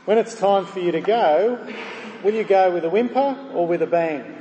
When it's time for you to go, will you go with a whimper or with a bang?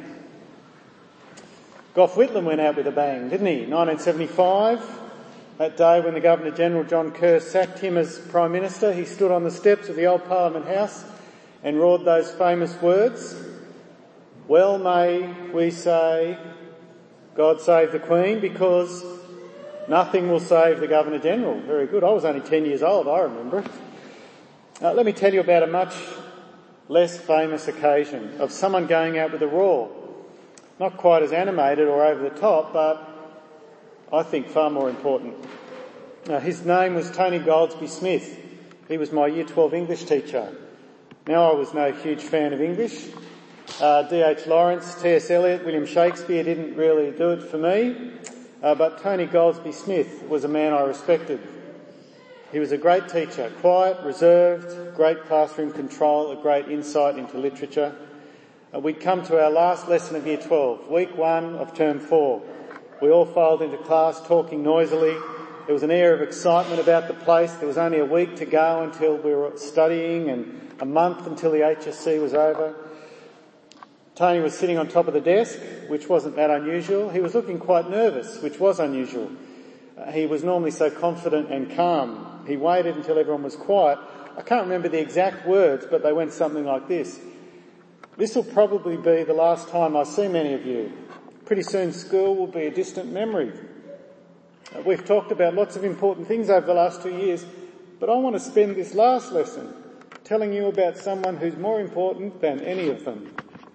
Gough Whitlam went out with a bang, didn't he? 1975, that day when the Governor-General John Kerr sacked him as Prime Minister, he stood on the steps of the old Parliament House and roared those famous words, "Well may we say, God save the Queen, because nothing will save the Governor-General." Very good. I was only 10 years old, I remember it. Let me tell you about a much less famous occasion of someone going out with a roar. Not quite as animated or over the top, but I think far more important. His name was Tony Goldsby Smith. He was my Year 12 English teacher. Now, I was no huge fan of English. D.H. Lawrence, T.S. Eliot, William Shakespeare didn't really do it for me. But Tony Goldsby Smith was a man I respected. He was a great teacher, quiet, reserved, great classroom control, a great insight into literature. We'd come to our last lesson of Year 12, week 1 of term 4. We all filed into class talking noisily. There was an air of excitement about the place. There was only a week to go until we were studying and a month until the HSC was over. Tony was sitting on top of the desk, which wasn't that unusual. He was looking quite nervous, which was unusual. He was normally so confident and calm. He waited until everyone was quiet. I can't remember the exact words, but they went something like this. "This will probably be the last time I see many of you. Pretty soon school will be a distant memory. We've talked about lots of important things over the last 2 years, but I want to spend this last lesson telling you about someone who's more important than any of them."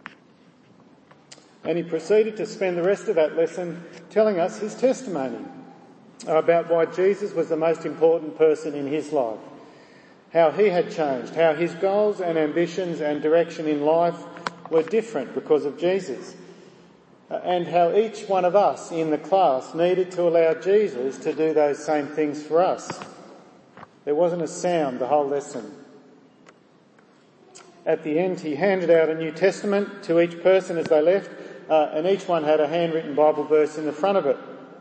And he proceeded to spend the rest of that lesson telling us his testimony about why Jesus was the most important person in his life, how he had changed, how his goals and ambitions and direction in life were different because of Jesus, and how each one of us in the class needed to allow Jesus to do those same things for us. There wasn't a sound the whole lesson. At the end, he handed out a New Testament to each person as they left, and each one had a handwritten Bible verse in the front of it.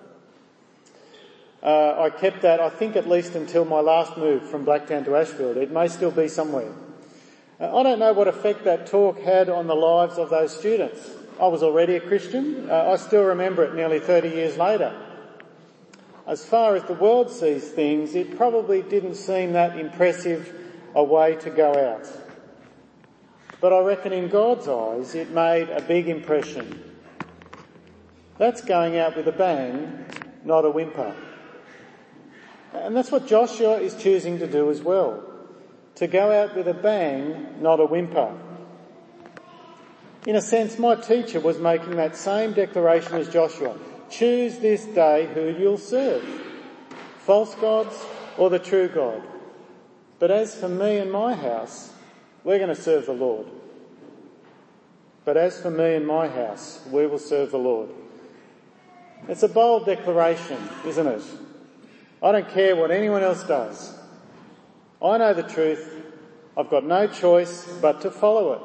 I kept that, I think, at least until my last move from Blacktown to Ashfield. It may still be somewhere. I don't know what effect that talk had on the lives of those students. I was already a Christian. I still remember it nearly 30 years later. As far as the world sees things, it probably didn't seem that impressive a way to go out. But I reckon in God's eyes it made a big impression. That's going out with a bang, not a whimper. And that's what Joshua is choosing to do as well. To go out with a bang, not a whimper. In a sense, my teacher was making that same declaration as Joshua. Choose this day who you'll serve. False gods or the true God. But as for me and my house, we're going to serve the Lord. But as for me and my house, we will serve the Lord. It's a bold declaration, isn't it? I don't care what anyone else does. I know the truth. I've got no choice but to follow it.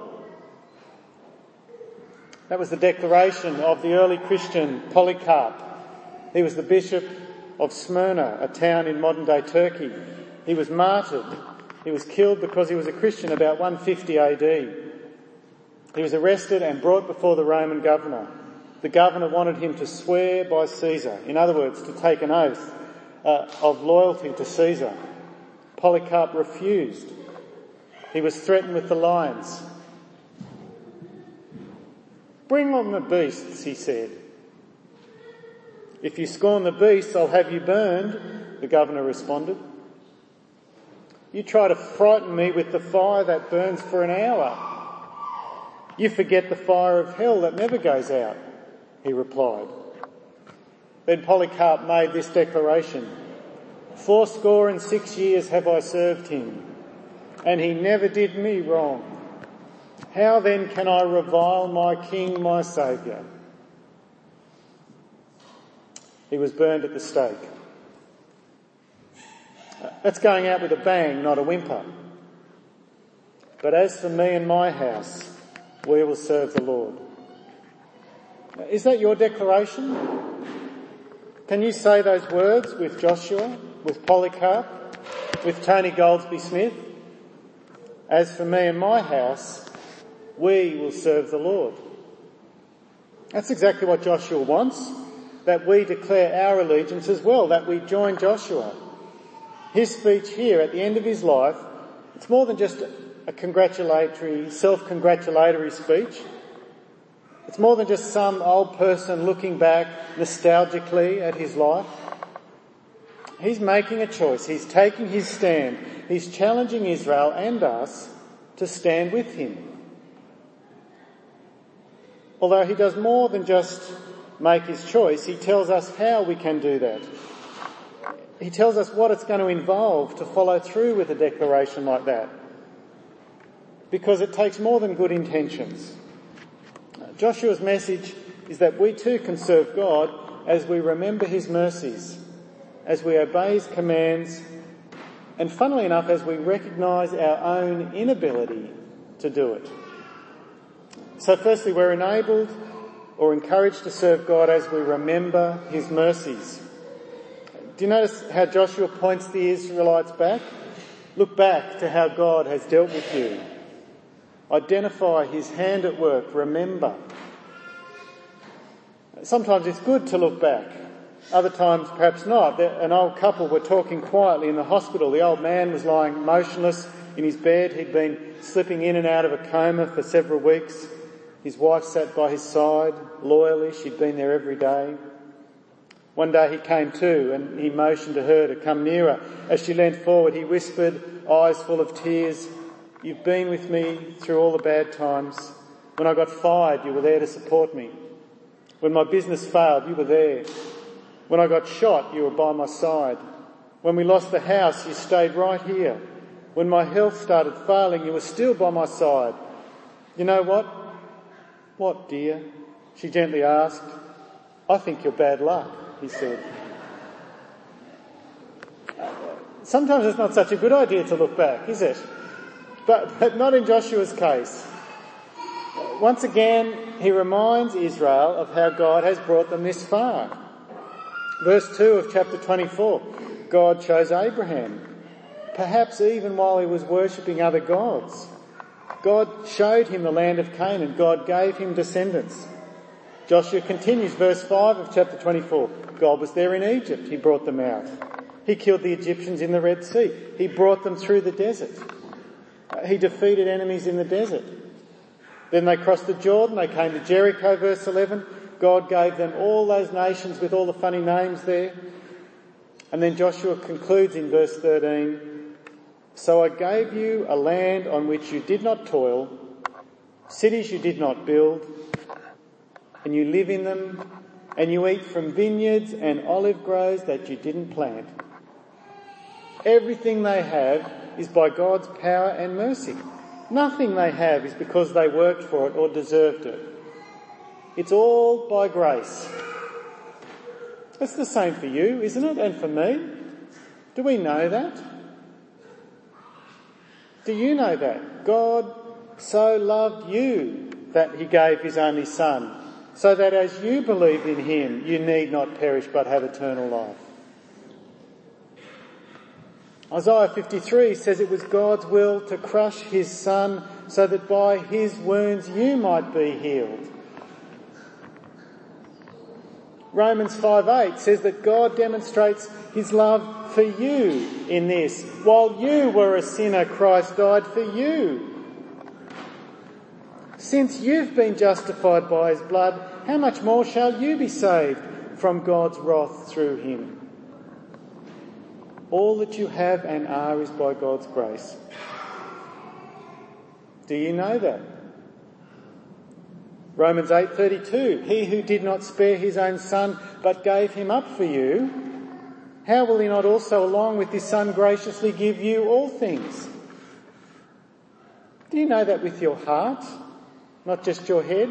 That was the declaration of the early Christian Polycarp. He was the bishop of Smyrna, a town in modern-day Turkey. He was martyred. He was killed because he was a Christian about 150 AD. He was arrested and brought before the Roman governor. The governor wanted him to swear by Caesar, in other words, to take an oath of loyalty to Caesar. Polycarp refused. He was threatened with the lions. "Bring on the beasts," he said. "If you scorn the beasts, I'll have you burned," the governor responded. "You try to frighten me with the fire that burns for an hour. You forget the fire of hell that never goes out," he replied. Then Polycarp made this declaration: 86 years have I served him, and he never did me wrong. How then can I revile my king, my saviour?" He was burned at the stake. That's going out with a bang, not a whimper. But as for me and my house, we will serve the Lord. Is that your declaration? Can you say those words with Joshua, with Polycarp, with Tony Goldsby Smith? As for me and my house, we will serve the Lord." That's exactly what Joshua wants, that we declare our allegiance as well, that we join Joshua. His speech here at the end of his life, it's more than just a congratulatory, self-congratulatory speech. It's more than just some old person looking back nostalgically at his life. He's making a choice. He's taking his stand. He's challenging Israel and us to stand with him. Although he does more than just make his choice, he tells us how we can do that. He tells us what it's going to involve to follow through with a declaration like that. Because it takes more than good intentions. Joshua's message is that we too can serve God as we remember his mercies, as we obey his commands, and funnily enough, as we recognise our own inability to do it. So firstly, we're enabled or encouraged to serve God as we remember his mercies. Do you notice how Joshua points the Israelites back? Look back to how God has dealt with you. Identify his hand at work. Remember. Sometimes it's good to look back. Other times perhaps not. An old couple were talking quietly in the hospital. The old man was lying motionless in his bed. He'd been slipping in and out of a coma for several weeks. His wife sat by his side loyally. She'd been there every day. One day he came to and he motioned to her to come nearer. As she leant forward, he whispered, eyes full of tears, "You've been with me through all the bad times. When I got fired, you were there to support me. When my business failed, you were there. When I got shot, you were by my side. When we lost the house, you stayed right here. When my health started failing, you were still by my side. You know what?" "What, dear?" she gently asked. "I think you're bad luck," he said. Sometimes it's not such a good idea to look back, is it? But not in Joshua's case. Once again, he reminds Israel of how God has brought them this far. Verse 2 of chapter 24, God chose Abraham, perhaps even while he was worshipping other gods. God showed him the land of Canaan. God gave him descendants. Joshua continues, verse 5 of chapter 24. God was there in Egypt. He brought them out. He killed the Egyptians in the Red Sea. He brought them through the desert. He defeated enemies in the desert. Then they crossed the Jordan. They came to Jericho, verse 11. God gave them all those nations with all the funny names there. And then Joshua concludes in verse 13, "So I gave you a land on which you did not toil, cities you did not build, and you live in them, and you eat from vineyards and olive groves that you didn't plant." Everything they have is by God's power and mercy. Nothing they have is because they worked for it or deserved it. It's all by grace. It's the same for you, isn't it? And for me? Do we know that? Do you know that? God so loved you that he gave his only Son, so that as you believe in him, you need not perish but have eternal life. Isaiah 53 says it was God's will to crush his Son so that by his wounds you might be healed. Romans 5:8 says that God demonstrates his love for you in this. While you were a sinner, Christ died for you. Since you've been justified by his blood, how much more shall you be saved from God's wrath through him? All that you have and are is by God's grace. Do you know that? Romans 8:32, he who did not spare his own Son but gave him up for you, how will he not also along with his Son graciously give you all things? Do you know that with your heart, not just your head?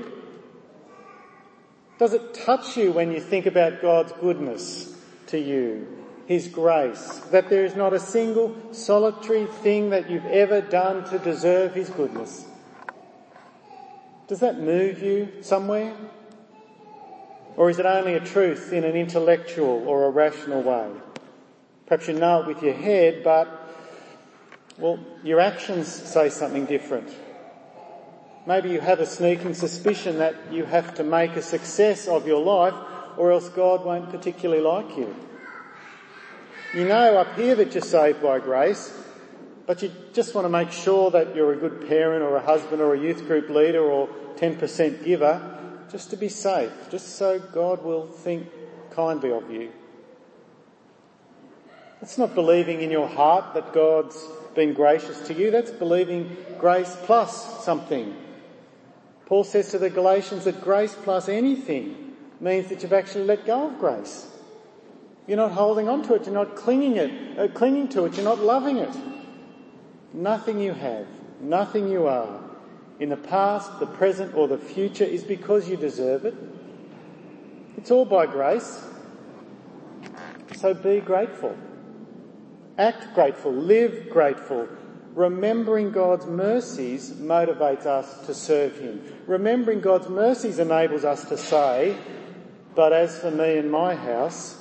Does it touch you when you think about God's goodness to you, his grace, that there is not a single solitary thing that you've ever done to deserve his goodness? Does that move you somewhere? Or is it only a truth in an intellectual or a rational way? Perhaps you know it with your head, but Well, your actions say something different. Maybe you have a sneaking suspicion that you have to make a success of your life or else God won't particularly like you. You know up here that you're saved by grace, but you just want to make sure that you're a good parent or a husband or a youth group leader or 10% giver, just to be safe, just so God will think kindly of you. That's not believing in your heart that God's been gracious to you. That's believing grace plus something. Paul says to the Galatians that grace plus anything means that you've actually let go of grace. You're not holding on to it. You're not clinging to it. You're not loving it. Nothing you have, nothing you are, in the past, the present or the future, is because you deserve it. It's all by grace. So be grateful. Act grateful. Live grateful. Remembering God's mercies motivates us to serve him. Remembering God's mercies enables us to say, but as for me and my house,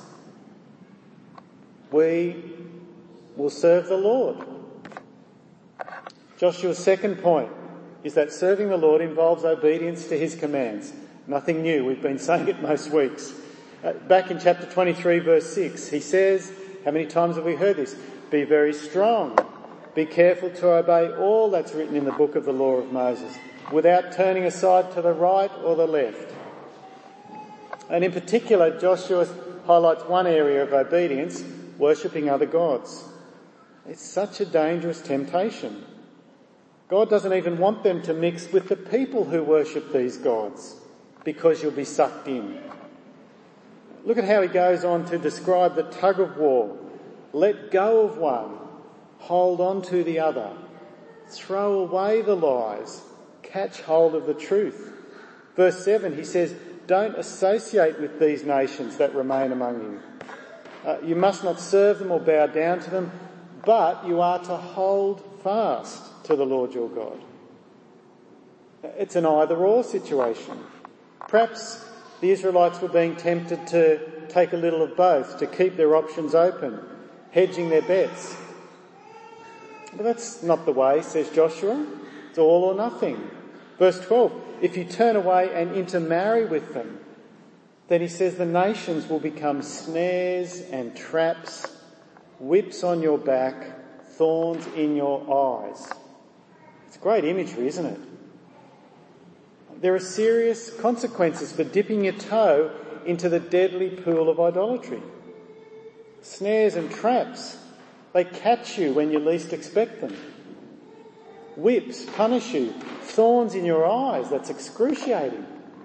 we will serve the Lord. Joshua's second point is that serving the Lord involves obedience to his commands. Nothing new. We've been saying it most weeks. Back in chapter 23, verse 6, he says, how many times have we heard this? Be very strong. Be careful to obey all that's written in the book of the law of Moses, without turning aside to the right or the left. And in particular, Joshua highlights one area of obedience, worshipping other gods. It's such a dangerous temptation. God doesn't even want them to mix with the people who worship these gods, because you'll be sucked in. Look at how he goes on to describe the tug of war. Let go of one, hold on to the other. Throw away the lies, catch hold of the truth. Verse 7, he says, don't associate with these nations that remain among you. You must not serve them or bow down to them, but you are to hold fast to the Lord your God. It's an either-or situation. Perhaps the Israelites were being tempted to take a little of both, to keep their options open, hedging their bets. But that's not the way, says Joshua. It's all or nothing. Verse 12, if you turn away and intermarry with them, then he says the nations will become snares and traps, whips on your back, thorns in your eyes. It's great imagery, isn't it? There are serious consequences for dipping your toe into the deadly pool of idolatry. Snares and traps, they catch you when you least expect them. Whips punish you. Thorns in your eyes, that's excruciating.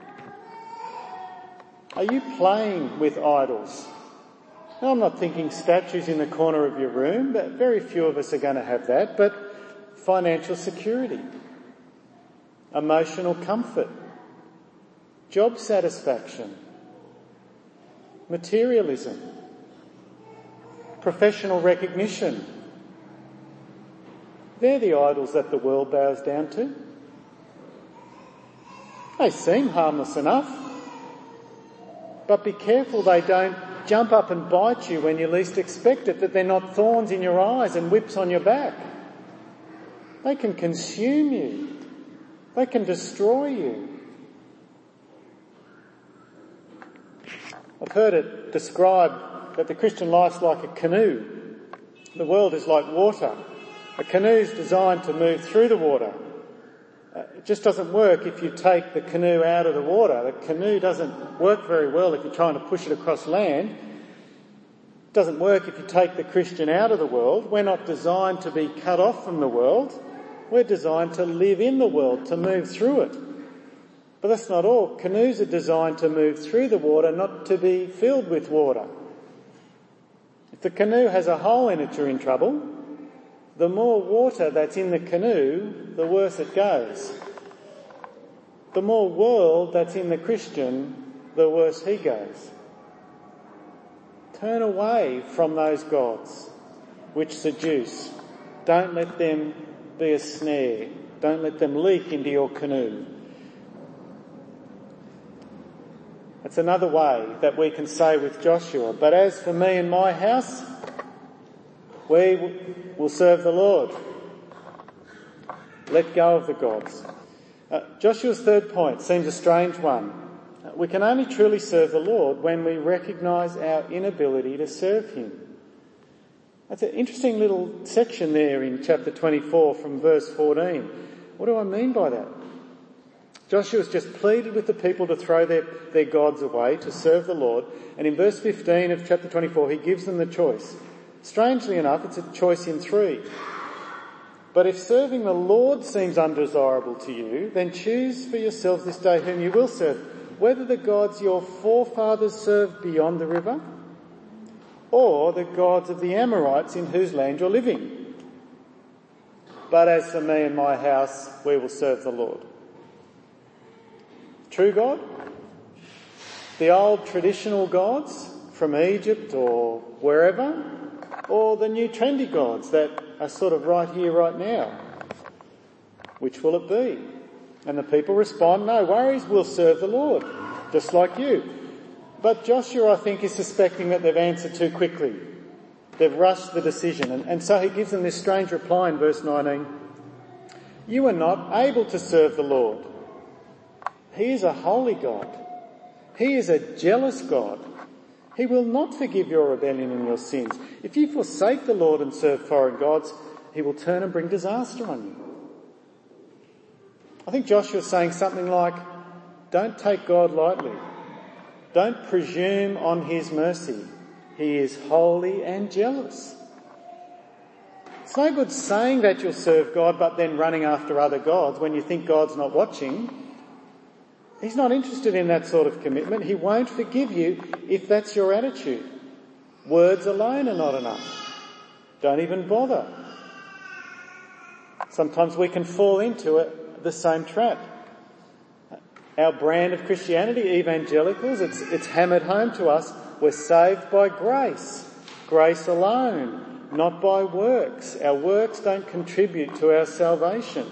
Are you playing with idols? Now, I'm not thinking statues in the corner of your room, but very few of us are going to have that, but financial security, emotional comfort, job satisfaction, materialism, professional recognition. They're the idols that the world bows down to. They seem harmless enough, but be careful they don't jump up and bite you when you least expect it, that they're not thorns in your eyes and whips on your back. They can consume you. They can destroy you. I've heard it described that the Christian life's like a canoe. The world is like water. A canoe's designed to move through the water. It just doesn't work if you take the canoe out of the water. The canoe doesn't work very well if you're trying to push it across land. It doesn't work if you take the Christian out of the world. We're not designed to be cut off from the world. We're designed to live in the world, to move through it. But that's not all. Canoes are designed to move through the water, not to be filled with water. If the canoe has a hole in it, you're in trouble. The more water that's in the canoe, the worse it goes. The more world that's in the Christian, the worse he goes. Turn away from those gods which seduce. Don't let them be a snare. Don't let them leak into your canoe. That's another way that we can say with Joshua, but as for me and my house, we will serve the Lord. Let go of the gods. Joshua's third point seems a strange one. We can only truly serve the Lord when we recognise our inability to serve him. That's an interesting little section there in chapter 24 from verse 14. What do I mean by that? Joshua's just pleaded with the people to throw their gods away, to serve the Lord. And in verse 15 of chapter 24, he gives them the choice. Strangely enough, it's a choice in three. But if serving the Lord seems undesirable to you, then choose for yourselves this day whom you will serve, whether the gods your forefathers served beyond the river, or the gods of the Amorites in whose land you're living. But as for me and my house, we will serve the Lord. True God? The old traditional gods from Egypt or wherever? Or the new trendy gods that are sort of right here, right now? Which will it be? And the people respond, no worries, we'll serve the Lord, just like you. But Joshua, I think, is suspecting that they've answered too quickly. They've rushed the decision. And so he gives them this strange reply in verse 19. You are not able to serve the Lord. He is a holy God. He is a jealous God. He will not forgive your rebellion and your sins. If you forsake the Lord and serve foreign gods, he will turn and bring disaster on you. I think Joshua's saying something like, don't take God lightly. Don't presume on his mercy. He is holy and jealous. It's no good saying that you'll serve God but then running after other gods when you think God's not watching. He's not interested in that sort of commitment. He won't forgive you if that's your attitude. Words alone are not enough. Don't even bother. Sometimes we can fall into the same trap. Our brand of Christianity, evangelicals, it's hammered home to us. We're saved by grace. Grace alone, not by works. Our works don't contribute to our salvation.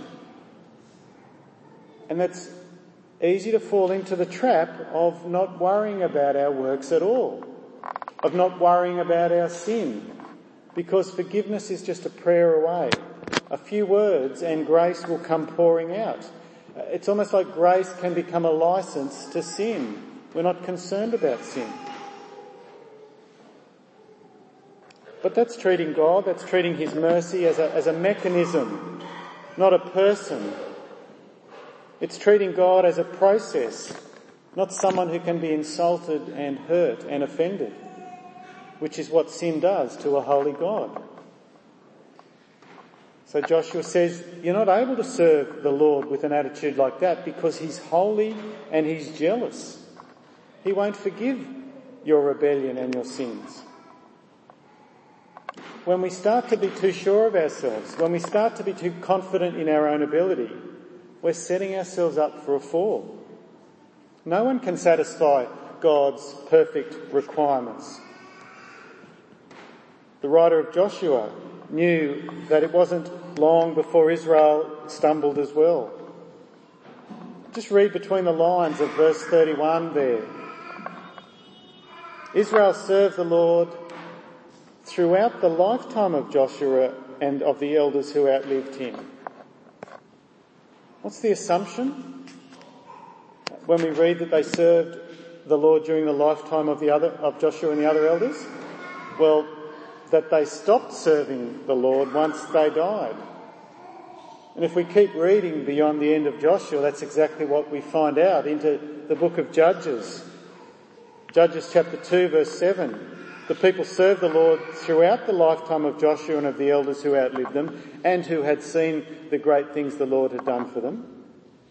And that's easy to fall into the trap of not worrying about our works at all, of not worrying about our sin, because forgiveness is just a prayer away. A few words and grace will come pouring out. It's almost like grace can become a license to sin. We're not concerned about sin. But that's treating God, that's treating his mercy as a mechanism, not a person. It's treating God as a process, not someone who can be insulted and hurt and offended, which is what sin does to a holy God. So Joshua says, you're not able to serve the Lord with an attitude like that because he's holy and he's jealous. He won't forgive your rebellion and your sins. When we start to be too sure of ourselves, when we start to be too confident in our own ability, we're setting ourselves up for a fall. No one can satisfy God's perfect requirements. The writer of Joshua knew that it wasn't long before Israel stumbled as well. Just read between the lines of verse 31 there. Israel served the Lord throughout the lifetime of Joshua and of the elders who outlived him. What's the assumption? When we read that they served the Lord during the lifetime of Joshua and the other elders? Well, that they stopped serving the Lord once they died. And if we keep reading beyond the end of Joshua, that's exactly what we find out into the book of Judges. Judges chapter 2 verse 7. The people served the Lord throughout the lifetime of Joshua and of the elders who outlived them and who had seen the great things the Lord had done for them.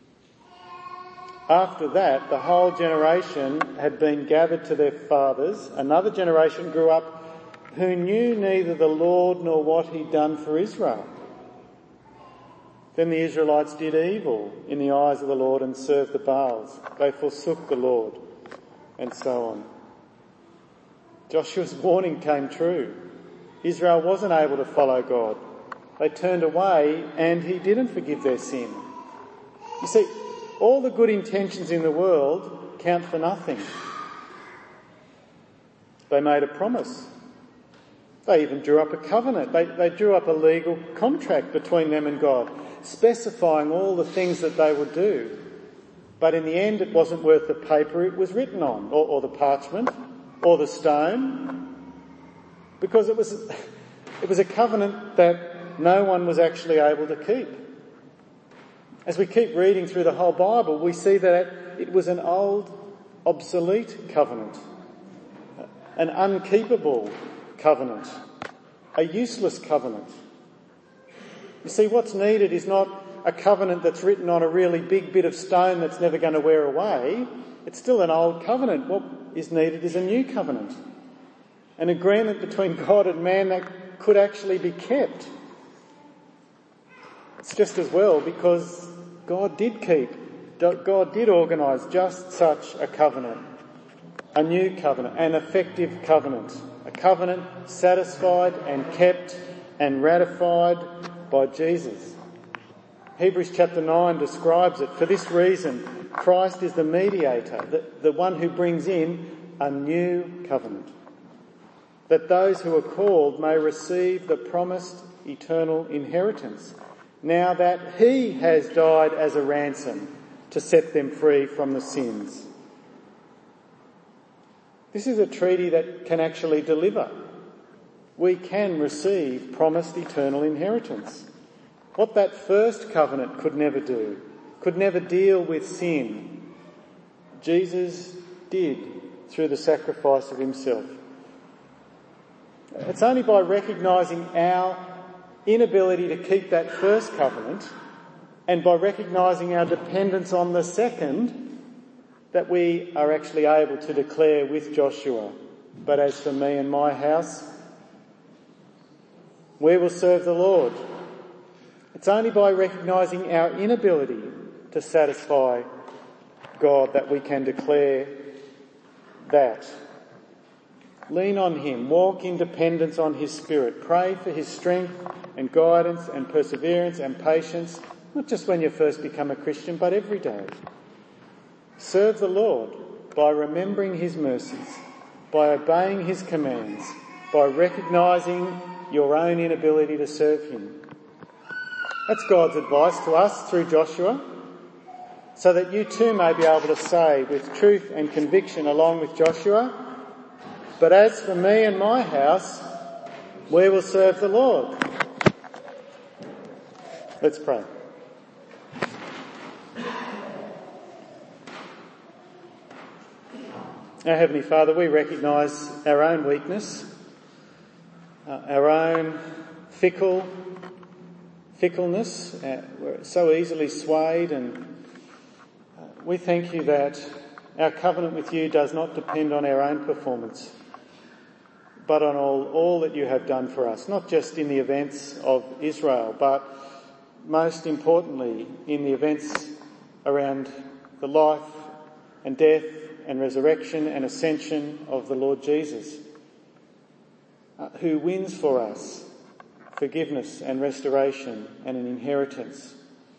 After that, the whole generation had been gathered to their fathers. Another generation grew up who knew neither the Lord nor what he'd done for Israel. Then the Israelites did evil in the eyes of the Lord and served the Baals. They forsook the Lord, and so on. Joshua's warning came true. Israel wasn't able to follow God. They turned away and he didn't forgive their sin. You see, all the good intentions in the world count for nothing. They made a promise. They even drew up a covenant. They drew up a legal contract between them and God. specifying all the things that they would do. But in the end, it wasn't worth the paper it was written on, or the parchment, or the stone, because it was a covenant that no one was actually able to keep. As we keep reading through the whole Bible, we see that it was an old, obsolete covenant, an unkeepable covenant, a useless covenant. You see, what's needed is not a covenant that's written on a really big bit of stone that's never going to wear away. It's still an old covenant. What is needed is a new covenant, an agreement between God and man that could actually be kept. It's just as well because God did organise just such a covenant, a new covenant, an effective covenant, a covenant satisfied and kept and ratified by Jesus. Hebrews chapter 9 describes it. For this reason, Christ is the mediator, the one who brings in a new covenant, that those who are called may receive the promised eternal inheritance, now that he has died as a ransom to set them free from the sins. This is a treaty that can actually deliver. We can receive promised eternal inheritance. What that first covenant could never do, could never deal with sin, Jesus did through the sacrifice of himself. It's only by recognising our inability to keep that first covenant and by recognising our dependence on the second that we are actually able to declare with Joshua, "But as for me and my house, we will serve the Lord." It's only by recognising our inability to satisfy God that we can declare that. Lean on him, walk in dependence on his Spirit, pray for his strength and guidance and perseverance and patience, not just when you first become a Christian, but every day. Serve the Lord by remembering his mercies, by obeying his commands, by recognising your own inability to serve him. That's God's advice to us through Joshua, so that you too may be able to say with truth and conviction along with Joshua, "But as for me and my house, we will serve the Lord." Let's pray. Our Heavenly Father, we recognise our own weakness, our own fickleness. We're so easily swayed, and we thank you that our covenant with you does not depend on our own performance, but on all that you have done for us, not just in the events of Israel, but most importantly in the events around the life and death and resurrection and ascension of the Lord Jesus, who wins for us forgiveness and restoration and an inheritance.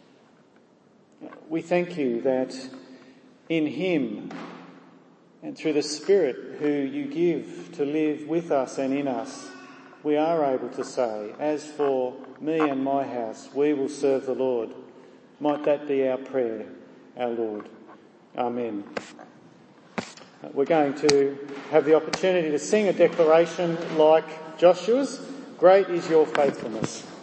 We thank you that in him and through the Spirit who you give to live with us and in us, we are able to say, "As for me and my house, we will serve the Lord." Might that be our prayer, our Lord. Amen. We're going to have the opportunity to sing a declaration like Joshua's. Great is your faithfulness.